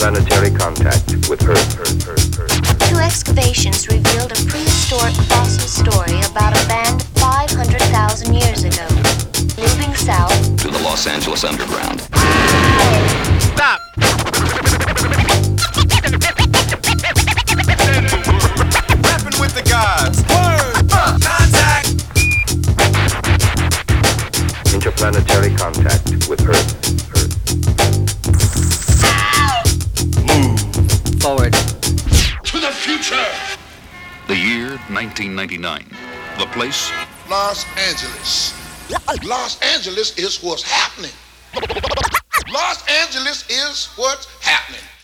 Interplanetary contact with Earth. Two excavations revealed a prehistoric fossil story about a band 500,000 years ago, moving south to the Los Angeles Underground. Stop! Rapping with the gods. Word! Contact! Interplanetary contact with Earth. Move forward to the future. The year 1999. The place? Los Angeles. Los Angeles is what's happening. Los Angeles is what's happening.